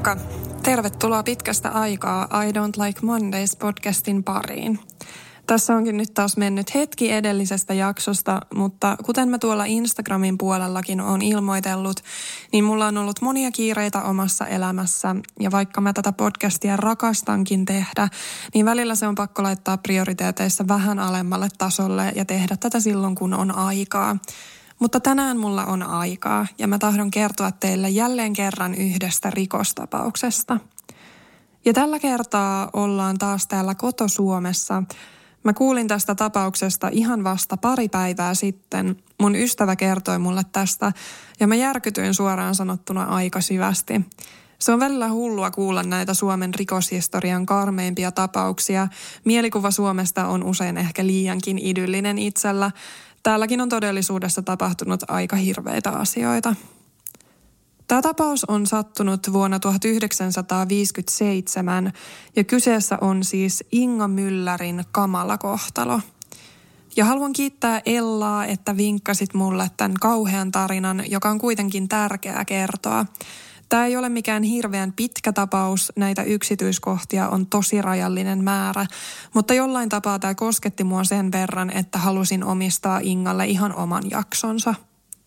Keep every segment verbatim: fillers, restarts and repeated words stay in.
Moikka! Tervetuloa pitkästä aikaa I Don't Like Mondays podcastin pariin. Tässä onkin nyt taas mennyt hetki edellisestä jaksosta, mutta kuten mä tuolla Instagramin puolellakin olen ilmoitellut, niin mulla on ollut monia kiireitä omassa elämässä. Ja vaikka mä tätä podcastia rakastankin tehdä, niin välillä se on pakko laittaa prioriteeteissa vähän alemmalle tasolle ja tehdä tätä silloin, kun on aikaa. Mutta tänään mulla on aikaa ja mä tahdon kertoa teille jälleen kerran yhdestä rikostapauksesta. Ja tällä kertaa ollaan taas täällä koto-Suomessa. Mä kuulin tästä tapauksesta ihan vasta pari päivää sitten. Mun ystävä kertoi mulle tästä ja mä järkytyin suoraan sanottuna aika syvästi. Se on välillä hullua kuulla näitä Suomen rikoshistorian karmeimpia tapauksia. Mielikuva Suomesta on usein ehkä liiankin idyllinen itsellä. Täälläkin on todellisuudessa tapahtunut aika hirveitä asioita. Tämä tapaus on sattunut vuonna tuhatyhdeksänsataaviisikymmentäseitsemän ja kyseessä on siis Inga Myllärin kamala kohtalo. Ja haluan kiittää Ellaa, että vinkkasit mulle tämän kauhean tarinan, joka on kuitenkin tärkeää kertoa. Tämä ei ole mikään hirveän pitkä tapaus, näitä yksityiskohtia on tosi rajallinen määrä, mutta jollain tapaa tämä kosketti mua sen verran, että halusin omistaa Ingalle ihan oman jaksonsa.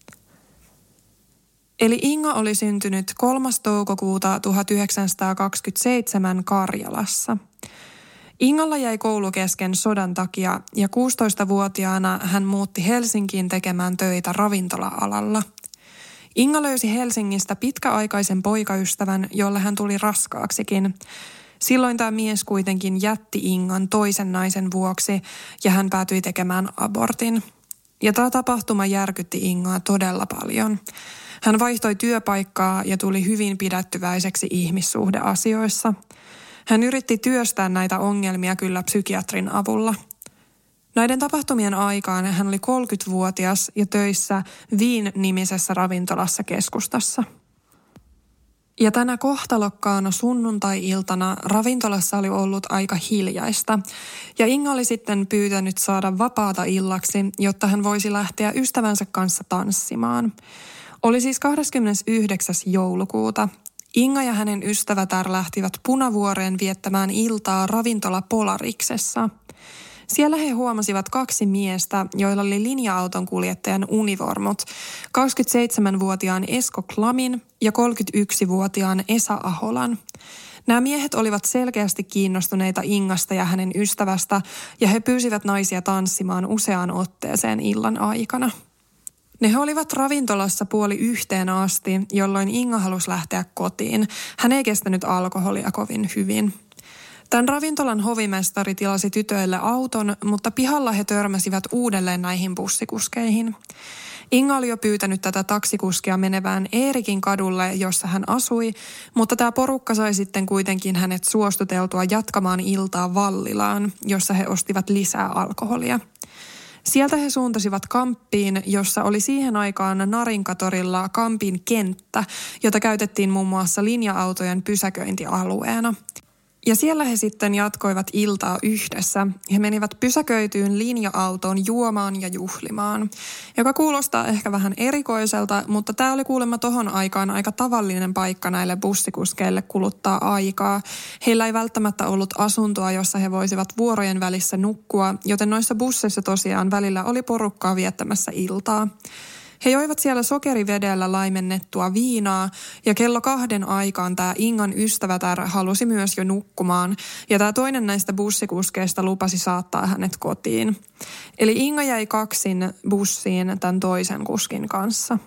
Eli Inga oli syntynyt kolmas toukokuuta tuhatyhdeksänsataakaksikymmentäseitsemän Karjalassa. Ingalla jäi koulu kesken sodan takia ja kuusitoistavuotiaana hän muutti Helsinkiin tekemään töitä ravintola-alalla. Inga löysi Helsingistä pitkäaikaisen poikaystävän, jolle hän tuli raskaaksikin. Silloin tämä mies kuitenkin jätti Ingan toisen naisen vuoksi ja hän päätyi tekemään abortin. Ja tämä tapahtuma järkytti Ingaa todella paljon. Hän vaihtoi työpaikkaa ja tuli hyvin pidättyväiseksi ihmissuhdeasioissa. Hän yritti työstää näitä ongelmia kyllä psykiatrin avulla. Näiden tapahtumien aikaan hän oli kolmekymmentävuotias ja töissä Viin-nimisessä ravintolassa keskustassa. Ja tänä kohtalokkaana sunnuntai-iltana ravintolassa oli ollut aika hiljaista. Ja Inga oli sitten pyytänyt saada vapaata illaksi, jotta hän voisi lähteä ystävänsä kanssa tanssimaan. Oli siis kahdeskymmenesyhdeksäs joulukuuta. Inga ja hänen ystävätär lähtivät Punavuoreen viettämään iltaa ravintola Polariksessa. Siellä he huomasivat kaksi miestä, joilla oli linja-auton kuljettajan univormut, kaksikymmentäseitsemänvuotiaan Esko Klamin ja kolmekymmentäyksivuotiaan Esa Aholan. Nämä miehet olivat selkeästi kiinnostuneita Ingasta ja hänen ystävästä ja he pyysivät naisia tanssimaan useaan otteeseen illan aikana. Ne olivat ravintolassa puoli yhteen asti, jolloin Inga halusi lähteä kotiin. Hän ei kestänyt alkoholia kovin hyvin. Tämän ravintolan hovimestari tilasi tytöille auton, mutta pihalla he törmäsivät uudelleen näihin bussikuskeihin. Inga oli jo pyytänyt tätä taksikuskia menevään Eerikin kadulle, jossa hän asui, mutta tämä porukka sai sitten kuitenkin hänet suostuteltua jatkamaan iltaa Vallilaan, jossa he ostivat lisää alkoholia. Sieltä he suuntasivat Kamppiin, jossa oli siihen aikaan Narinkatorilla Kampin kenttä, jota käytettiin muun muassa linja-autojen pysäköintialueena. Ja siellä he sitten jatkoivat iltaa yhdessä. He menivät pysäköityyn linja-autoon juomaan ja juhlimaan, joka kuulostaa ehkä vähän erikoiselta, mutta tämä oli kuulemma tohon aikaan aika tavallinen paikka näille bussikuskeille kuluttaa aikaa. Heillä ei välttämättä ollut asuntoa, jossa he voisivat vuorojen välissä nukkua, joten noissa busseissa tosiaan välillä oli porukkaa viettämässä iltaa. He joivat siellä sokerivedellä laimennettua viinaa ja kello kahden aikaan tämä Ingan ystävätär halusi myös jo nukkumaan ja tämä toinen näistä bussikuskeista lupasi saattaa hänet kotiin. Eli Inga jäi kaksin bussiin tämän toisen kuskin kanssa.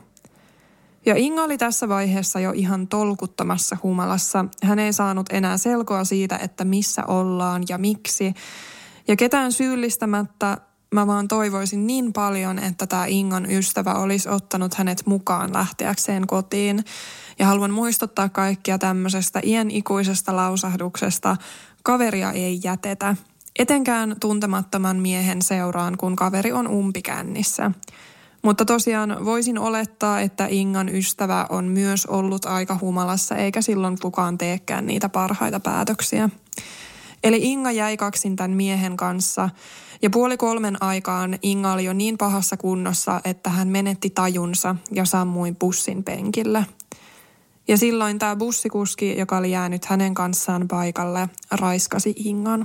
Ja Inga oli tässä vaiheessa jo ihan tolkuttomassa humalassa. Hän ei saanut enää selkoa siitä, että missä ollaan ja miksi. Ja ketään syyllistämättä mä vaan toivoisin niin paljon, että tämä Ingan ystävä olisi ottanut hänet mukaan lähteäkseen kotiin. Ja haluan muistuttaa kaikkia tämmöisestä iän ikuisesta lausahduksesta, kaveria ei jätetä. Etenkään tuntemattoman miehen seuraan, kun kaveri on umpikännissä. Mutta tosiaan voisin olettaa, että Ingan ystävä on myös ollut aika humalassa, eikä silloin kukaan teekään niitä parhaita päätöksiä. Eli Inga jäi kaksin tämän miehen kanssa ja puoli kolmen aikaan Inga oli jo niin pahassa kunnossa, että hän menetti tajunsa ja sammui bussin penkillä. Ja silloin tämä bussikuski, joka oli jäänyt hänen kanssaan paikalle, raiskasi Ingan.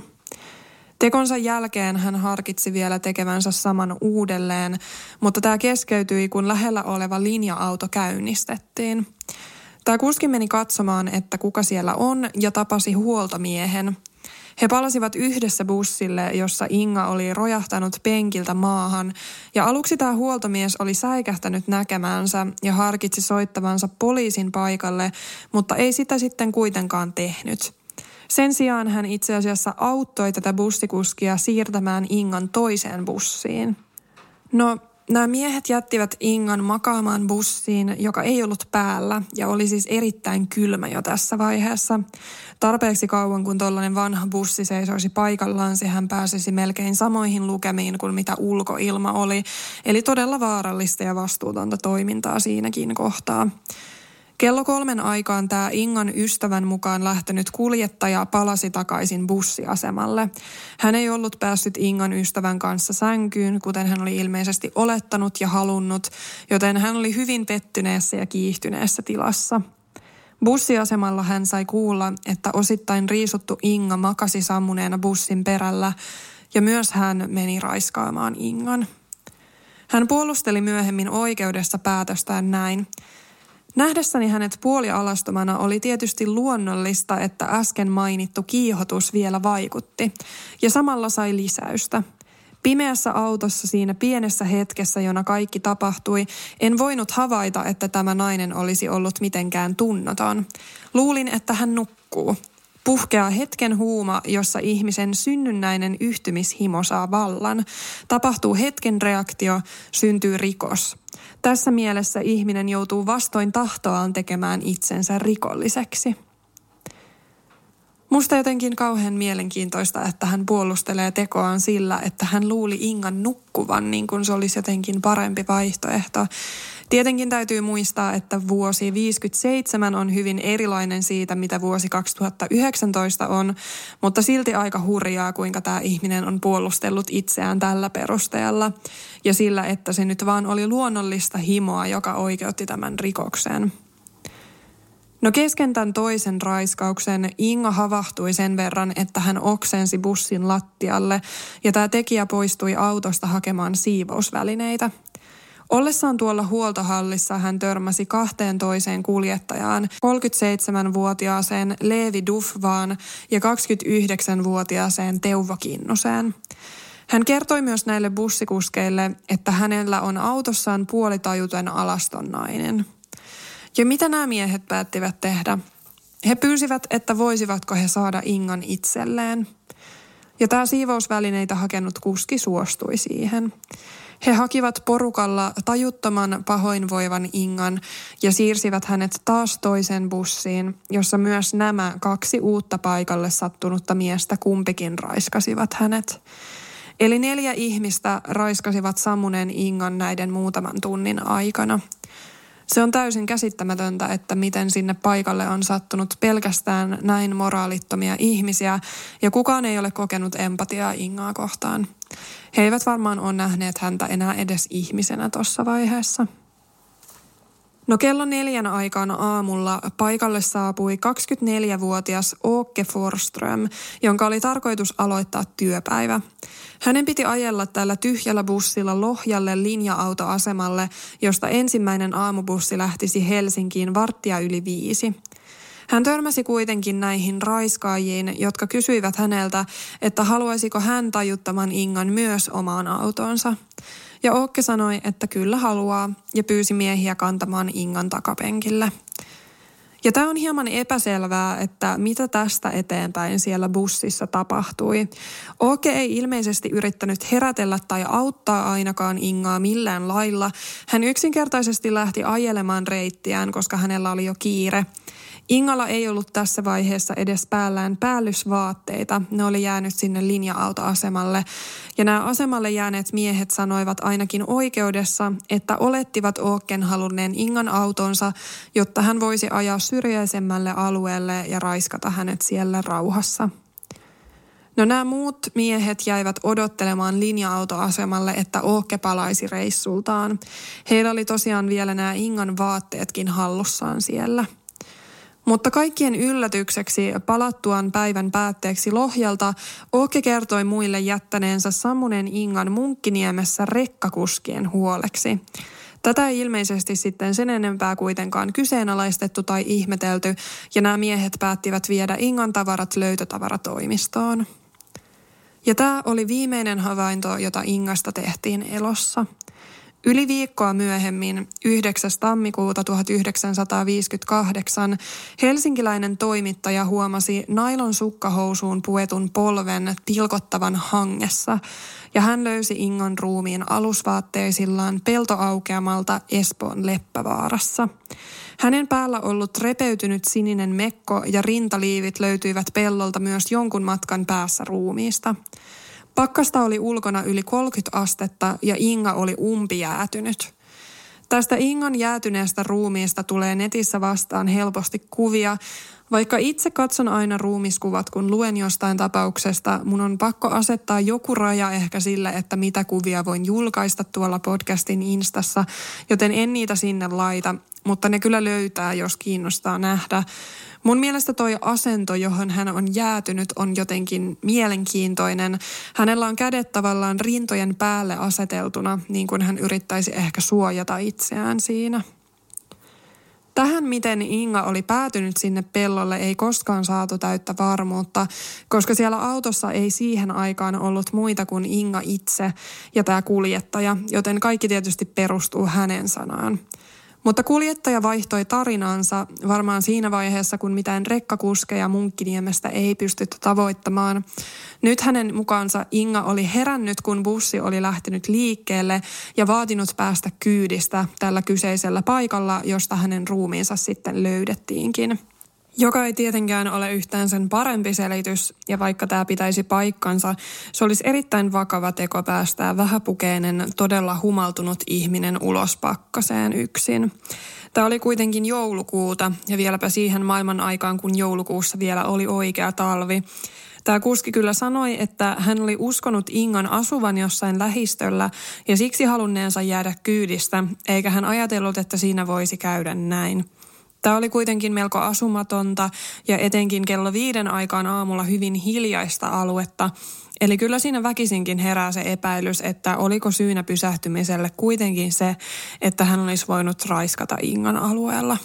Tekonsa jälkeen hän harkitsi vielä tekevänsä saman uudelleen, mutta tämä keskeytyi, kun lähellä oleva linja-auto käynnistettiin. Tämä kuski meni katsomaan, että kuka siellä on, ja tapasi huoltomiehen. He palasivat yhdessä bussille, jossa Inga oli rojahtanut penkiltä maahan, ja aluksi tämä huoltomies oli säikähtänyt näkemänsä ja harkitsi soittavansa poliisin paikalle, mutta ei sitä sitten kuitenkaan tehnyt. Sen sijaan hän itse asiassa auttoi tätä bussikuskia siirtämään Ingan toiseen bussiin. No, nämä miehet jättivät Ingan makaamaan bussiin, joka ei ollut päällä ja oli siis erittäin kylmä jo tässä vaiheessa. Tarpeeksi kauan, kun tollainen vanha bussi seisoisi paikallaan, hän pääsisi melkein samoihin lukemiin kuin mitä ulkoilma oli. Eli todella vaarallista ja vastuutonta toimintaa siinäkin kohtaa. Kello kolmen aikaan tämä Ingan ystävän mukaan lähtenyt kuljettaja palasi takaisin bussiasemalle. Hän ei ollut päässyt Ingan ystävän kanssa sänkyyn, kuten hän oli ilmeisesti olettanut ja halunnut, joten hän oli hyvin pettyneessä ja kiihtyneessä tilassa. Bussiasemalla hän sai kuulla, että osittain riisuttu Inga makasi sammuneena bussin perällä ja myös hän meni raiskaamaan Ingan. Hän puolusteli myöhemmin oikeudessa päätöstään näin. Nähdessäni hänet puolialastomana oli tietysti luonnollista, että äsken mainittu kiihotus vielä vaikutti, ja samalla sai lisäystä. Pimeässä autossa siinä pienessä hetkessä, jona kaikki tapahtui, en voinut havaita, että tämä nainen olisi ollut mitenkään tunnoton. Luulin, että hän nukkuu. Puhkeaa hetken huuma, jossa ihmisen synnynnäinen yhtymishimo saa vallan. Tapahtuu hetken reaktio, syntyy rikos. Tässä mielessä ihminen joutuu vastoin tahtoaan tekemään itsensä rikolliseksi. Musta jotenkin kauhean mielenkiintoista, että hän puolustelee tekoaan sillä, että hän luuli Ingan nukkuvan, niin kuin se olisi jotenkin parempi vaihtoehto. Tietenkin täytyy muistaa, että vuosi viisikymmentäseitsemän on hyvin erilainen siitä, mitä vuosi kaksituhattayhdeksäntoista on, mutta silti aika hurjaa, kuinka tämä ihminen on puolustellut itseään tällä perusteella ja sillä, että se nyt vaan oli luonnollista himoa, joka oikeutti tämän rikoksen. No kesken tämän toisen raiskauksen Inga havahtui sen verran, että hän oksensi bussin lattialle ja tämä tekijä poistui autosta hakemaan siivousvälineitä. Ollessaan tuolla huoltohallissa hän törmäsi kahteen toiseen kuljettajaan, kolmekymmentäseitsemänvuotiaaseen Leevi Dufvaan ja kaksikymmentäyhdeksänvuotiaaseen Teuvo Kinnuseen. Hän kertoi myös näille bussikuskeille, että hänellä on autossaan puolitajuton alaston nainen. Ja mitä nämä miehet päättivät tehdä? He pyysivät, että voisivatko he saada Ingan itselleen. Ja tämä siivousvälineitä hakenut kuski suostui siihen. He hakivat porukalla tajuttoman pahoinvoivan Ingan ja siirsivät hänet taas toisen bussiin, jossa myös nämä kaksi uutta paikalle sattunutta miestä kumpikin raiskasivat hänet. Eli neljä ihmistä raiskasivat sammuneen Ingan näiden muutaman tunnin aikana. Se on täysin käsittämätöntä, että miten sinne paikalle on sattunut pelkästään näin moraalittomia ihmisiä ja kukaan ei ole kokenut empatiaa Ingaa kohtaan. He eivät varmaan ole nähneet häntä enää edes ihmisenä tuossa vaiheessa. No kello neljän aikaan aamulla paikalle saapui kaksikymmentäneljävuotias Åke Forström, jonka oli tarkoitus aloittaa työpäivä. Hänen piti ajella tällä tyhjällä bussilla Lohjalle linja-autoasemalle, josta ensimmäinen aamubussi lähtisi Helsinkiin varttia yli viisi. Hän törmäsi kuitenkin näihin raiskaajiin, jotka kysyivät häneltä, että haluaisiko hän tajuttaman Ingan myös omaan autoonsa. Ja Åke sanoi, että kyllä haluaa ja pyysi miehiä kantamaan Ingan takapenkille. Ja tämä on hieman epäselvää, että mitä tästä eteenpäin siellä bussissa tapahtui. Åke ei ilmeisesti yrittänyt herätellä tai auttaa ainakaan Ingaa millään lailla. Hän yksinkertaisesti lähti ajelemaan reittiään, koska hänellä oli jo kiire. Ingalla ei ollut tässä vaiheessa edes päällään päällysvaatteita. Ne oli jäänyt sinne linja-autoasemalle. Ja nämä asemalle jääneet miehet sanoivat ainakin oikeudessa, että olettivat Åken halunneen Ingan autonsa, jotta hän voisi ajaa syrjäisemmälle alueelle ja raiskata hänet siellä rauhassa. No nämä muut miehet jäivät odottelemaan linja-autoasemalle, että Åke palaisi reissultaan. Heillä oli tosiaan vielä nämä Ingan vaatteetkin hallussaan siellä. Mutta kaikkien yllätykseksi palattuaan päivän päätteeksi Lohjalta Åke kertoi muille jättäneensä sammuneen Ingan Munkkiniemessä rekkakuskien huoleksi. Tätä ei ilmeisesti sitten sen enempää kuitenkaan kyseenalaistettu tai ihmetelty, ja nämä miehet päättivät viedä Ingan tavarat löytötavaratoimistoon. Ja tämä oli viimeinen havainto, jota Ingasta tehtiin elossa. Yli viikkoa myöhemmin, yhdeksäs tammikuuta tuhatyhdeksänsataaviisikymmentäkahdeksan, helsinkiläinen toimittaja huomasi nailon sukkahousuun puetun polven tilkottavan hangessa, ja hän löysi Ingan ruumiin alusvaatteisillaan peltoaukeamalta Espoon Leppävaarassa. Hänen päällä ollut repeytynyt sininen mekko ja rintaliivit löytyivät pellolta myös jonkun matkan päässä ruumiista. Pakkasta oli ulkona yli kolmekymmentä astetta ja Inga oli umpijäätynyt. Tästä Ingan jäätyneestä ruumiista tulee netissä vastaan helposti kuvia. Vaikka itse katson aina ruumiskuvat, kun luen jostain tapauksesta, mun on pakko asettaa joku raja ehkä sille, että mitä kuvia voin julkaista tuolla podcastin Instassa, joten en niitä sinne laita, mutta ne kyllä löytää, jos kiinnostaa nähdä. Mun mielestä toi asento, johon hän on jäätynyt, on jotenkin mielenkiintoinen. Hänellä on kädet tavallaan rintojen päälle aseteltuna, niin kuin hän yrittäisi ehkä suojata itseään siinä. Tähän, miten Inga oli päätynyt sinne pellolle, ei koskaan saatu täyttä varmuutta, koska siellä autossa ei siihen aikaan ollut muita kuin Inga itse ja tämä kuljettaja, joten kaikki tietysti perustuu hänen sanaan. Mutta kuljettaja vaihtoi tarinaansa varmaan siinä vaiheessa, kun mitään rekkakuskeja Munkkiniemestä ei pystytty tavoittamaan. Nyt hänen mukaansa Inga oli herännyt, kun bussi oli lähtenyt liikkeelle ja vaatinut päästä kyydistä tällä kyseisellä paikalla, josta hänen ruumiinsa sitten löydettiinkin. Joka ei tietenkään ole yhtään sen parempi selitys, ja vaikka tämä pitäisi paikkansa, se olisi erittäin vakava teko päästää vähäpukeinen, todella humaltunut ihminen ulos pakkaseen yksin. Tämä oli kuitenkin joulukuuta, ja vieläpä siihen maailman aikaan, kun joulukuussa vielä oli oikea talvi. Tämä kuski kyllä sanoi, että hän oli uskonut Ingan asuvan jossain lähistöllä ja siksi halunneensa jäädä kyydistä, eikä hän ajatellut, että siinä voisi käydä näin. Tämä oli kuitenkin melko asumatonta ja etenkin kello viiden aikaan aamulla hyvin hiljaista aluetta. Eli kyllä siinä väkisinkin herää se epäilys, että oliko syynä pysähtymiselle kuitenkin se, että hän olisi voinut raiskata Ingan alueella.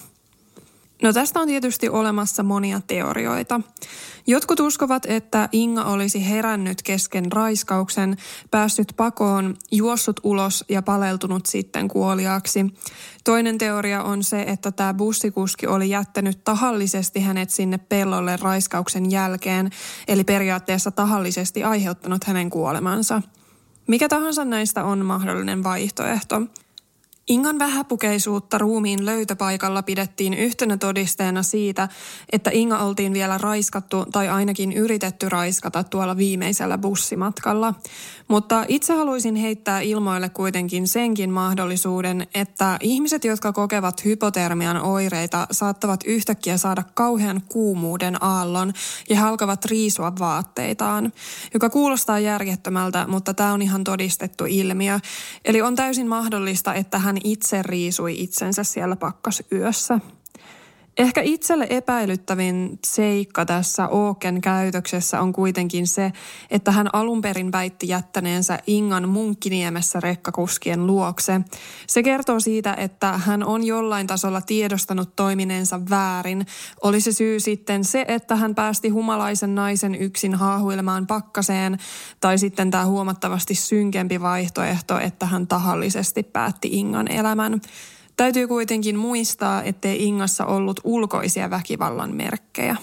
No tästä on tietysti olemassa monia teorioita. Jotkut uskovat, että Inga olisi herännyt kesken raiskauksen, päässyt pakoon, juossut ulos ja paleltunut sitten kuoliaaksi. Toinen teoria on se, että tämä bussikuski oli jättänyt tahallisesti hänet sinne pellolle raiskauksen jälkeen, eli periaatteessa tahallisesti aiheuttanut hänen kuolemansa. Mikä tahansa näistä on mahdollinen vaihtoehto. Ingan vähäpukeisuutta ruumiin löytöpaikalla pidettiin yhtenä todisteena siitä, että Inga oltiin vielä raiskattu tai ainakin yritetty raiskata tuolla viimeisellä bussimatkalla. Mutta itse haluaisin heittää ilmoille kuitenkin senkin mahdollisuuden, että ihmiset, jotka kokevat hypotermian oireita, saattavat yhtäkkiä saada kauhean kuumuuden aallon ja he alkavat riisua vaatteitaan, joka kuulostaa järjettömältä, mutta tämä on ihan todistettu ilmiö. Eli on täysin mahdollista, että hän itse riisui itsensä siellä pakkasyössä. Ehkä itselle epäilyttävin seikka tässä Åken käytöksessä on kuitenkin se, että hän alun perin väitti jättäneensä Ingan Munkkiniemessä rekkakuskien luokse. Se kertoo siitä, että hän on jollain tasolla tiedostanut toimineensa väärin. Oli se syy sitten se, että hän päästi humalaisen naisen yksin haahuilemaan pakkaseen, tai sitten tämä huomattavasti synkempi vaihtoehto, että hän tahallisesti päätti Ingan elämän. Täytyy kuitenkin muistaa, ettei Ingassa ollut ulkoisia väkivallan merkkejä.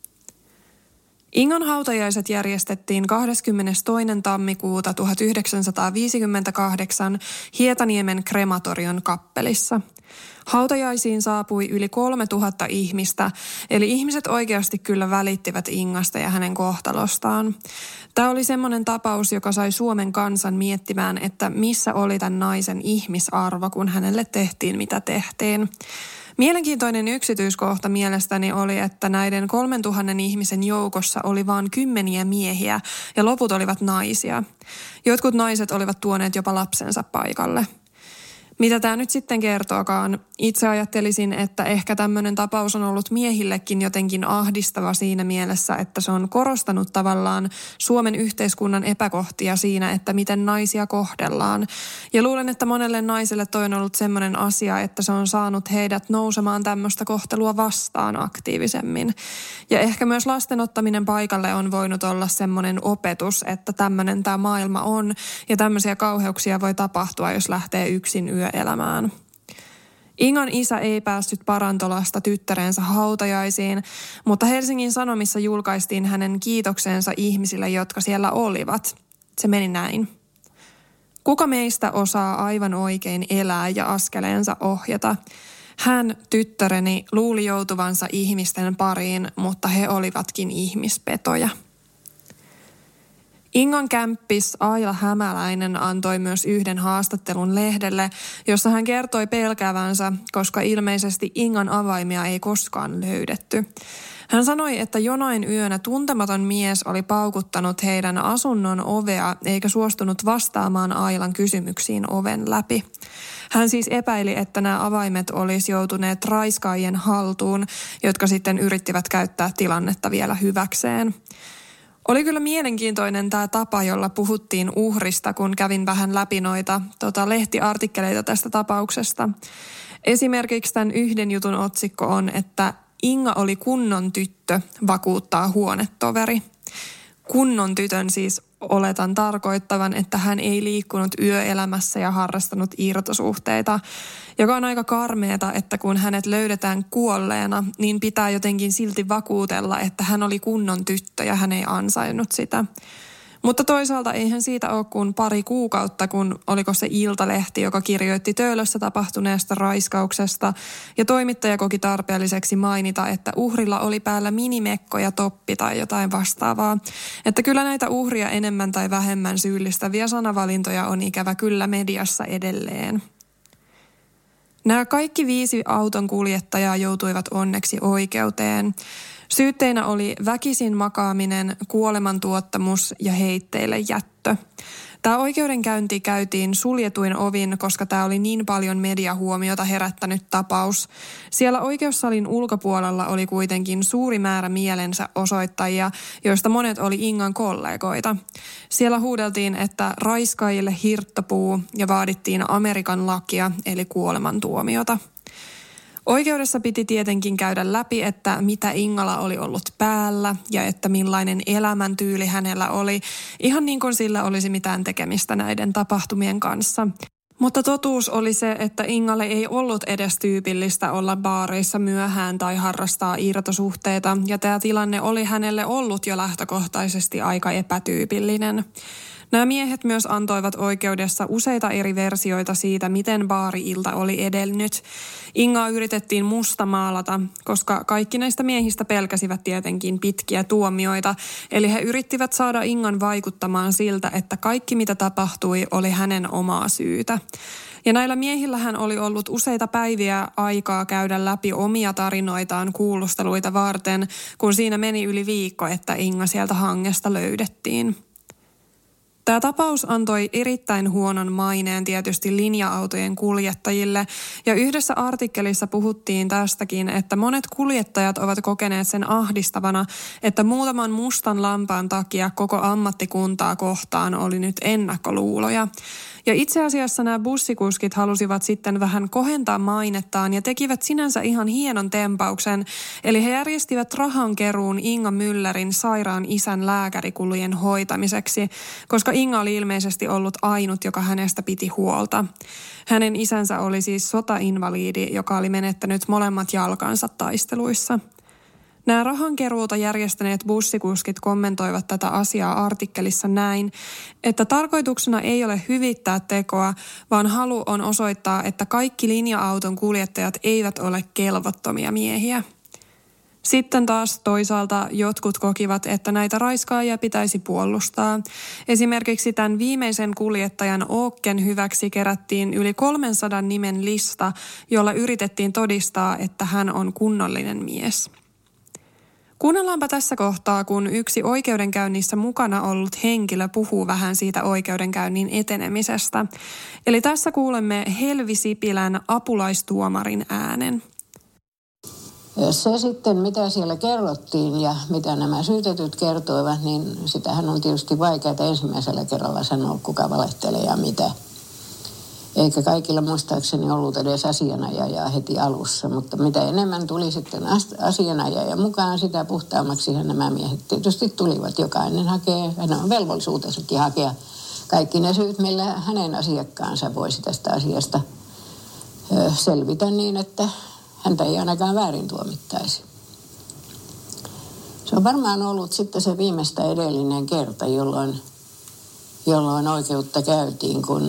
Ingan hautajaiset järjestettiin kahdeskymmenestoinen tammikuuta tuhatyhdeksänsataaviisikymmentäkahdeksan Hietaniemen krematorion kappelissa. Hautajaisiin saapui yli kolmetuhatta ihmistä, eli ihmiset oikeasti kyllä välittivät Ingasta ja hänen kohtalostaan. Tämä oli semmoinen tapaus, joka sai Suomen kansan miettimään, että missä oli tämän naisen ihmisarvo, kun hänelle tehtiin mitä tehtiin. Mielenkiintoinen yksityiskohta mielestäni oli, että näiden kolmen tuhannen ihmisen joukossa oli vain kymmeniä miehiä ja loput olivat naisia. Jotkut naiset olivat tuoneet jopa lapsensa paikalle. Mitä tämä nyt sitten kertookaan? Itse ajattelisin, että ehkä tämmöinen tapaus on ollut miehillekin jotenkin ahdistava siinä mielessä, että se on korostanut tavallaan Suomen yhteiskunnan epäkohtia siinä, että miten naisia kohdellaan. Ja luulen, että monelle naiselle toi on ollut semmoinen asia, että se on saanut heidät nousemaan tämmöistä kohtelua vastaan aktiivisemmin. Ja ehkä myös lasten ottaminen paikalle on voinut olla semmoinen opetus, että tämmöinen tämä maailma on ja tämmöisiä kauheuksia voi tapahtua, jos lähtee yksin yöelämään. Ingan isä ei päässyt Parantolasta tyttärensä hautajaisiin, mutta Helsingin Sanomissa julkaistiin hänen kiitoksensa ihmisille, jotka siellä olivat. Se meni näin. Kuka meistä osaa aivan oikein elää ja askeleensa ohjata? Hän, tyttäreni, luuli joutuvansa ihmisten pariin, mutta he olivatkin ihmispetoja. Ingan kämppis Aila Hämäläinen antoi myös yhden haastattelun lehdelle, jossa hän kertoi pelkäävänsä, koska ilmeisesti Ingan avaimia ei koskaan löydetty. Hän sanoi, että jonain yönä tuntematon mies oli paukuttanut heidän asunnon ovea eikä suostunut vastaamaan Ailan kysymyksiin oven läpi. Hän siis epäili, että nämä avaimet olisi joutuneet raiskaajien haltuun, jotka sitten yrittivät käyttää tilannetta vielä hyväkseen. Oli kyllä mielenkiintoinen tämä tapa, jolla puhuttiin uhrista, kun kävin vähän läpi noita tota, lehtiartikkeleita tästä tapauksesta. Esimerkiksi tämän yhden jutun otsikko on, että Inga oli kunnon tyttö, vakuuttaa huonetoveri. Kunnon tytön siis oletan tarkoittavan, että hän ei liikkunut yöelämässä ja harrastanut irtosuhteita, joka on aika karmeeta, että kun hänet löydetään kuolleena, niin pitää jotenkin silti vakuutella, että hän oli kunnon tyttö ja hän ei ansainnut sitä. Mutta toisaalta eihän siitä ole kuin pari kuukautta, kun oliko se Iltalehti, joka kirjoitti Töölössä tapahtuneesta raiskauksesta. Ja toimittaja koki tarpeelliseksi mainita, että uhrilla oli päällä minimekko ja toppi tai jotain vastaavaa. Että kyllä näitä uhria enemmän tai vähemmän syyllistäviä sanavalintoja on ikävä kyllä mediassa edelleen. Nämä kaikki viisi auton kuljettajaa joutuivat onneksi oikeuteen. Syytteinä oli väkisin makaaminen, kuolemantuottamus ja heitteille jättö. Tämä oikeudenkäynti käytiin suljetuin ovin, koska tämä oli niin paljon mediahuomiota herättänyt tapaus. Siellä oikeussalin ulkopuolella oli kuitenkin suuri määrä mielensä osoittajia, joista monet oli Ingan kollegoita. Siellä huudeltiin, että raiskaajille hirttopuu ja vaadittiin Amerikan lakia eli kuolemantuomiota. Oikeudessa piti tietenkin käydä läpi, että mitä Ingalla oli ollut päällä ja että millainen elämäntyyli hänellä oli, ihan niin kuin sillä olisi mitään tekemistä näiden tapahtumien kanssa. Mutta totuus oli se, että Ingalle ei ollut edes tyypillistä olla baareissa myöhään tai harrastaa irtosuhteita, ja tämä tilanne oli hänelle ollut jo lähtökohtaisesti aika epätyypillinen. Nämä miehet myös antoivat oikeudessa useita eri versioita siitä, miten baari-ilta oli edennyt. Ingaa yritettiin mustamaalata, koska kaikki näistä miehistä pelkäsivät tietenkin pitkiä tuomioita, eli he yrittivät saada Ingan vaikuttamaan siltä, että kaikki mitä tapahtui oli hänen omaa syytä. Ja näillä miehillähän oli ollut useita päiviä aikaa käydä läpi omia tarinoitaan kuulusteluita varten, kun siinä meni yli viikko, että Inga sieltä hangesta löydettiin. Tämä tapaus antoi erittäin huonon maineen tietysti linja-autojen kuljettajille, ja yhdessä artikkelissa puhuttiin tästäkin, että monet kuljettajat ovat kokeneet sen ahdistavana, että muutaman mustan lampaan takia koko ammattikuntaa kohtaan oli nyt ennakkoluuloja. Ja itse asiassa nämä bussikuskit halusivat sitten vähän kohentaa mainettaan ja tekivät sinänsä ihan hienon tempauksen. Eli he järjestivät rahankeruun Inga Müllerin sairaan isän lääkärikulujen hoitamiseksi, koska Inga oli ilmeisesti ollut ainut, joka hänestä piti huolta. Hänen isänsä oli siis sotainvaliidi, joka oli menettänyt molemmat jalkansa taisteluissa. Nämä rahankeruuta järjestäneet bussikuskit kommentoivat tätä asiaa artikkelissa näin, että tarkoituksena ei ole hyvittää tekoa, vaan halu on osoittaa, että kaikki linja-auton kuljettajat eivät ole kelvottomia miehiä. Sitten taas toisaalta jotkut kokivat, että näitä raiskaajia pitäisi puolustaa. Esimerkiksi tämän viimeisen kuljettajan Åken hyväksi kerättiin yli kolmensadan nimen lista, jolla yritettiin todistaa, että hän on kunnollinen mies. Kuunnellaanpa tässä kohtaa, kun yksi oikeudenkäynnissä mukana ollut henkilö puhuu vähän siitä oikeudenkäynnin etenemisestä. Eli tässä kuulemme Helvi Sipilän apulaistuomarin äänen. Se sitten, mitä siellä kerrottiin ja mitä nämä syytetyt kertoivat, niin sitähän on tietysti vaikeaa ensimmäisellä kerralla sanoa, kuka valehtelee ja mitä. Eikä kaikilla muistaakseni ollut edes asianajajaa heti alussa, mutta mitä enemmän tuli sitten asianajaja mukaan, sitä puhtaammaksi nämä miehet tietysti tulivat. Jokainen hakee, hän on velvollisuutensakin hakea kaikki ne syyt, millä hänen asiakkaansa voisi tästä asiasta selvitä niin, että häntä ei ainakaan väärin tuomittaisi. Se on varmaan ollut sitten se viimeistä edellinen kerta, jolloin, jolloin oikeutta käytiin, kun,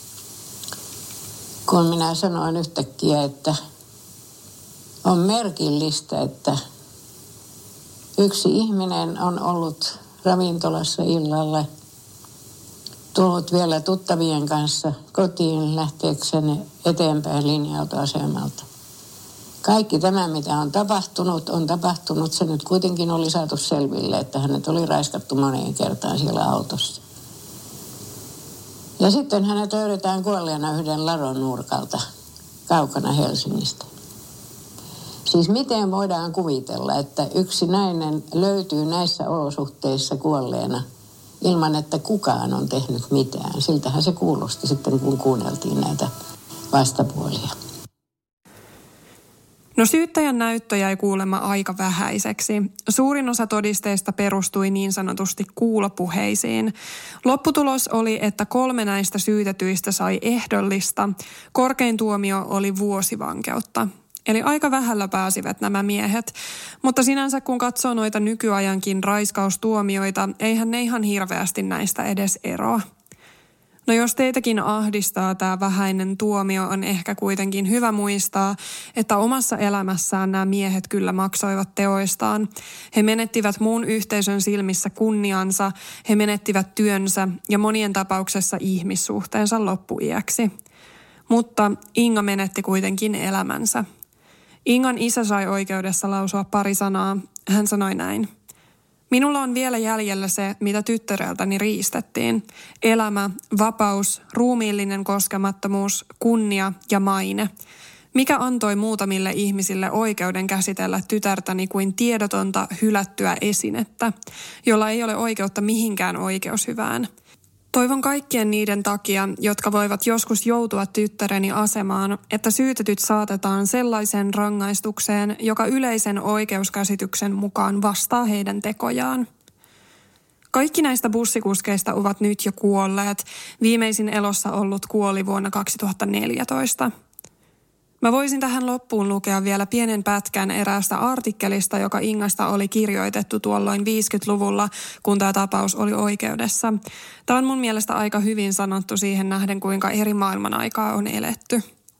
kun minä sanoin yhtäkkiä, että on merkillistä, että yksi ihminen on ollut ravintolassa illalle, tullut vielä tuttavien kanssa kotiin lähteekseni eteenpäin linja-autoasemalta. Kaikki tämä, mitä on tapahtunut, on tapahtunut. Se nyt kuitenkin oli saatu selville, että hänet oli raiskattu moneen kertaan siellä autossa. Ja sitten hänet löydetään kuolleena yhden ladon nurkalta, kaukana Helsingistä. Siis miten voidaan kuvitella, että yksi nainen löytyy näissä olosuhteissa kuolleena ilman, että kukaan on tehnyt mitään. Siltähän se kuulosti sitten, kun kuunneltiin näitä vastapuolia. No syyttäjän näyttö jäi kuulemma aika vähäiseksi. Suurin osa todisteista perustui niin sanotusti kuulopuheisiin. Lopputulos oli, että kolme näistä syytetyistä sai ehdollista. Korkein tuomio oli vuosivankeutta. Eli aika vähällä pääsivät nämä miehet. Mutta sinänsä kun katsoo noita nykyajankin raiskaustuomioita, eihän ne ihan hirveästi näistä edes eroa. No jos teitäkin ahdistaa tämä vähäinen tuomio, on ehkä kuitenkin hyvä muistaa, että omassa elämässään nämä miehet kyllä maksoivat teoistaan. He menettivät muun yhteisön silmissä kunniansa, he menettivät työnsä ja monien tapauksessa ihmissuhteensa loppuiäksi. Mutta Inga menetti kuitenkin elämänsä. Ingan isä sai oikeudessa lausua pari sanaa. Hän sanoi näin. Minulla on vielä jäljellä se, mitä tyttäreltäni riistettiin. Elämä, vapaus, ruumiillinen koskemattomuus, kunnia ja maine. Mikä antoi muutamille ihmisille oikeuden käsitellä tytärtäni kuin tiedotonta, hylättyä esinettä, jolla ei ole oikeutta mihinkään oikeushyvään. Toivon kaikkien niiden takia, jotka voivat joskus joutua tyttäreni asemaan, että syytetyt saatetaan sellaiseen rangaistukseen, joka yleisen oikeuskäsityksen mukaan vastaa heidän tekojaan. Kaikki näistä bussikuskeista ovat nyt jo kuolleet. Viimeisin elossa ollut kuoli vuonna kaksituhattaneljätoista. Mä voisin tähän loppuun lukea vielä pienen pätkän eräästä artikkelista, joka Ingasta oli kirjoitettu tuolloin viisikymmentäluvulla, kun tämä tapaus oli oikeudessa. Tämä on mun mielestä aika hyvin sanottu siihen nähden, kuinka eri maailman aikaa on eletty.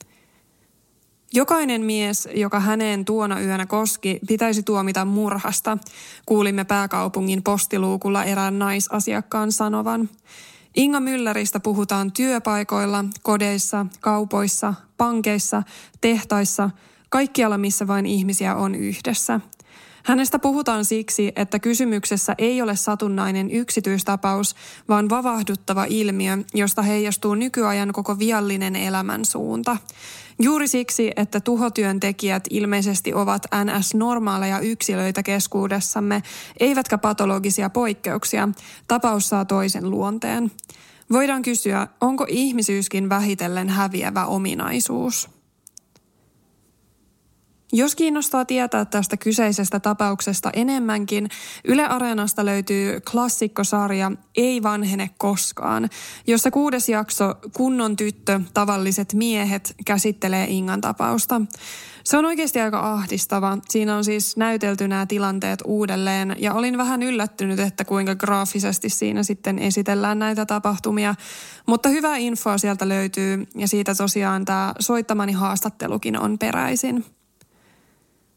Jokainen mies, joka häneen tuona yönä koski, pitäisi tuomita murhasta, kuulimme pääkaupungin postiluukulla erään naisasiakkaan sanovan. Inga Mülleristä puhutaan työpaikoilla, kodeissa, kaupoissa, pankeissa, tehtaissa, kaikkialla missä vain ihmisiä on yhdessä. Hänestä puhutaan siksi, että kysymyksessä ei ole satunnainen yksityistapaus, vaan vavahduttava ilmiö, josta heijastuu nykyajan koko viallinen elämän suunta. Juuri siksi, että tuhotyöntekijät ilmeisesti ovat N S-normaaleja yksilöitä keskuudessamme, eivätkä patologisia poikkeuksia, tapaus saa toisen luonteen. Voidaan kysyä, onko ihmisyyskin vähitellen häviävä ominaisuus? Jos kiinnostaa tietää tästä kyseisestä tapauksesta enemmänkin, Yle Areenasta löytyy klassikkosarja Ei vanhene koskaan, jossa kuudes jakso Kunnon tyttö, tavalliset miehet käsittelee Ingan tapausta. Se on oikeasti aika ahdistava. Siinä on siis näytelty nämä tilanteet uudelleen ja olin vähän yllättynyt, että kuinka graafisesti siinä sitten esitellään näitä tapahtumia. Mutta hyvää infoa sieltä löytyy ja siitä tosiaan tämä soittamani haastattelukin on peräisin.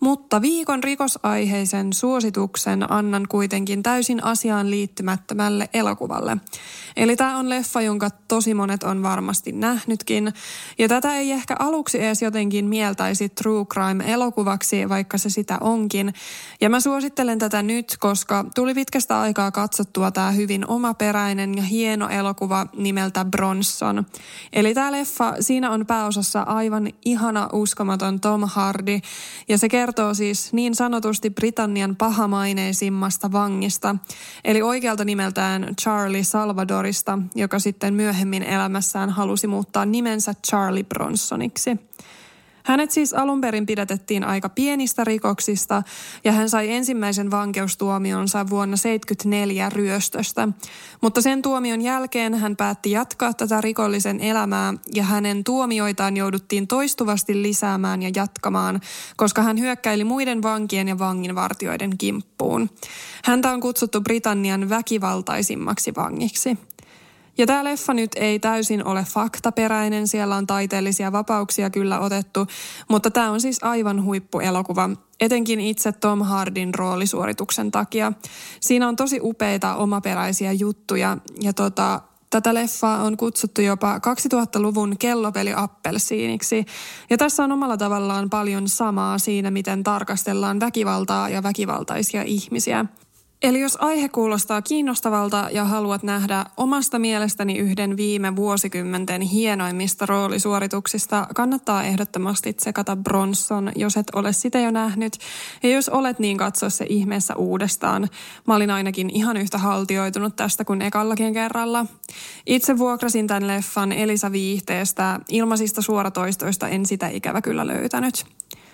Mutta viikon rikosaiheisen suosituksen annan kuitenkin täysin asiaan liittymättömälle elokuvalle. Eli tämä on leffa, jonka tosi monet on varmasti nähnytkin. Ja tätä ei ehkä aluksi edes jotenkin mieltäisi true crime-elokuvaksi, vaikka se sitä onkin. Ja mä suosittelen tätä nyt, koska tuli pitkästä aikaa katsottua tämä hyvin omaperäinen ja hieno elokuva nimeltä Bronson. Eli tämä leffa, siinä on pääosassa aivan ihana, uskomaton Tom Hardy. Ja se kertoo siis niin sanotusti Britannian pahamaineisimmasta vangista, eli oikealta nimeltään Charlie Salvadorista, joka sitten myöhemmin elämässään halusi muuttaa nimensä Charlie Bronsoniksi. Hänet siis alun perin pidätettiin aika pienistä rikoksista ja hän sai ensimmäisen vankeustuomionsa vuonna seitsemänkymmentäneljä ryöstöstä. Mutta sen tuomion jälkeen hän päätti jatkaa tätä rikollisen elämää ja hänen tuomioitaan jouduttiin toistuvasti lisäämään ja jatkamaan, koska hän hyökkäili muiden vankien ja vanginvartijoiden kimppuun. Häntä on kutsuttu Britannian väkivaltaisimmaksi vangiksi. Ja tämä leffa nyt ei täysin ole faktaperäinen, siellä on taiteellisia vapauksia kyllä otettu, mutta tämä on siis aivan huippuelokuva, etenkin itse Tom Hardyn roolisuorituksen takia. Siinä on tosi upeita omaperäisiä juttuja ja tota, tätä leffaa on kutsuttu jopa kaksituhattaluvun kellopeli-appelsiiniksi. Ja tässä on omalla tavallaan paljon samaa siinä, miten tarkastellaan väkivaltaa ja väkivaltaisia ihmisiä. Eli jos aihe kuulostaa kiinnostavalta ja haluat nähdä omasta mielestäni yhden viime vuosikymmenten hienoimmista roolisuorituksista, kannattaa ehdottomasti tsekata Bronson, jos et ole sitä jo nähnyt. Ja jos olet, niin katso se ihmeessä uudestaan. Mä olin ainakin ihan yhtä haltioitunut tästä kuin ekallakin kerralla. Itse vuokrasin tämän leffan Elisa Viihteestä, ilmaisista suoratoistoista en sitä ikävä kyllä löytänyt.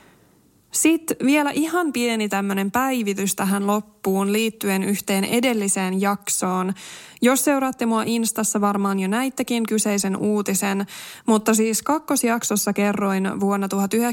Sitten vielä ihan pieni tämmöinen päivitys tähän loppuun liittyen yhteen edelliseen jaksoon. Jos seuraatte mua Instassa, varmaan jo näittekin kyseisen uutisen, mutta siis kakkosjaksossa kerroin vuonna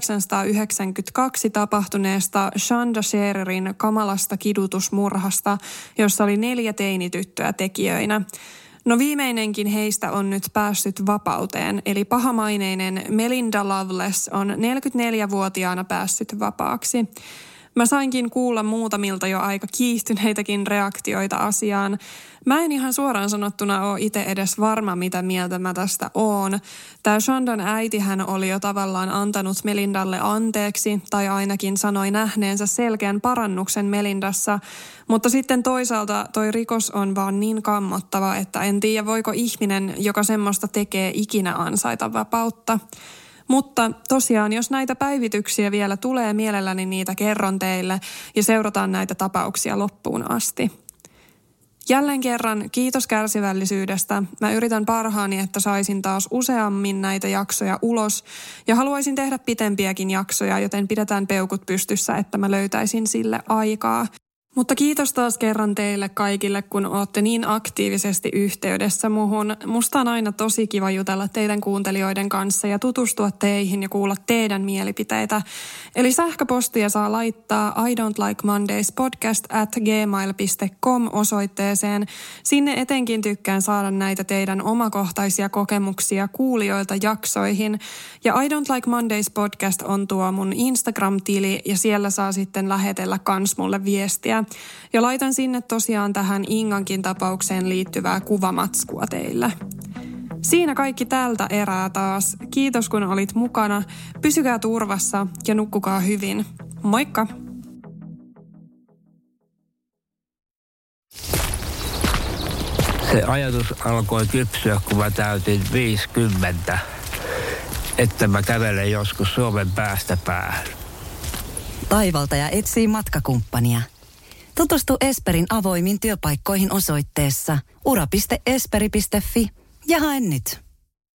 tuhatyhdeksänsataayhdeksänkymmentäkaksi tapahtuneesta Chanda Schererin kamalasta kidutusmurhasta, jossa oli neljä teinityttöä tekijöinä. No viimeinenkin heistä on nyt päässyt vapauteen, eli pahamaineinen Melinda Loveless on neljäkymmentäneljävuotiaana päässyt vapaaksi. Mä sainkin kuulla muutamilta jo aika kiihtyneitäkin reaktioita asiaan. Mä en ihan suoraan sanottuna ole itse edes varma, mitä mieltä mä tästä oon. Tää Chandan äitihän oli jo tavallaan antanut Melindalle anteeksi, tai ainakin sanoi nähneensä selkeän parannuksen Melindassa. Mutta sitten toisaalta toi rikos on vaan niin kammottava, että en tiedä voiko ihminen, joka semmoista tekee, ikinä ansaita vapautta. Mutta tosiaan, jos näitä päivityksiä vielä tulee, mielelläni niitä kerron teille ja seurataan näitä tapauksia loppuun asti. Jälleen kerran kiitos kärsivällisyydestä. Mä yritän parhaani, että saisin taas useammin näitä jaksoja ulos ja haluaisin tehdä pitempiäkin jaksoja, joten pidetään peukut pystyssä, että mä löytäisin sille aikaa. Mutta kiitos taas kerran teille kaikille, kun olette niin aktiivisesti yhteydessä muhun. Musta on aina tosi kiva jutella teidän kuuntelijoiden kanssa ja tutustua teihin ja kuulla teidän mielipiteitä. Eli sähköpostia saa laittaa I don't like Mondays podcast at gmail dot com osoitteeseen. Sinne etenkin tykkään saada näitä teidän omakohtaisia kokemuksia kuulijoilta jaksoihin. Ja I don't like Mondays podcast on tuo mun Instagram-tili ja siellä saa sitten lähetellä kans mulle viestiä. Ja laitan sinne tosiaan tähän Ingankin tapaukseen liittyvää kuvamatskua teille. Siinä kaikki tältä erää taas. Kiitos kun olit mukana. Pysykää turvassa ja nukkukaa hyvin. Moikka! Se ajatus alkoi kypsyä, kun mä täytin viisikymmentä, että mä kävelen joskus Suomen päästä päähän. Taivaltaja etsii matkakumppania. Tutustu Esperin avoimiin työpaikkoihin osoitteessa ura piste esperi piste fi ja hae nyt.